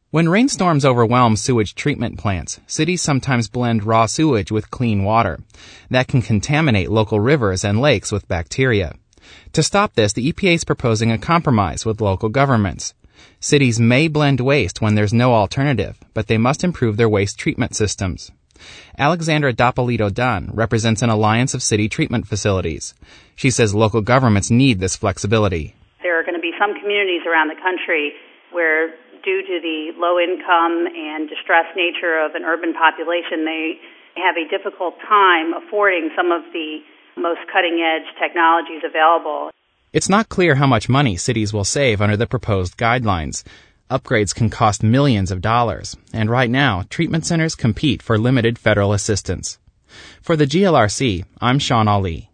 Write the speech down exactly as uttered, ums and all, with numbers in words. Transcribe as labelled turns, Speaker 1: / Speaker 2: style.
Speaker 1: When rainstorms overwhelm sewage treatment plants, cities sometimes blend raw sewage with clean water. That can contaminate local rivers and lakes with bacteria. To stop this, the E P A is proposing a compromise with local governments. Cities may blend waste when there's no alternative, but they must improve their waste treatment systems. Alexandra Doppolito Dunn represents an alliance of city treatment facilities. She says local governments need this flexibility.
Speaker 2: There are going to be some communities around the country where, due to the low income and distressed nature of an urban population, they have a difficult time affording some of the most cutting-edge technologies available.
Speaker 1: It's not clear how much money cities will save under the proposed guidelines. Upgrades can cost millions of dollars, and right now, treatment centers compete for limited federal assistance. For the G L R C, I'm Sean Ali.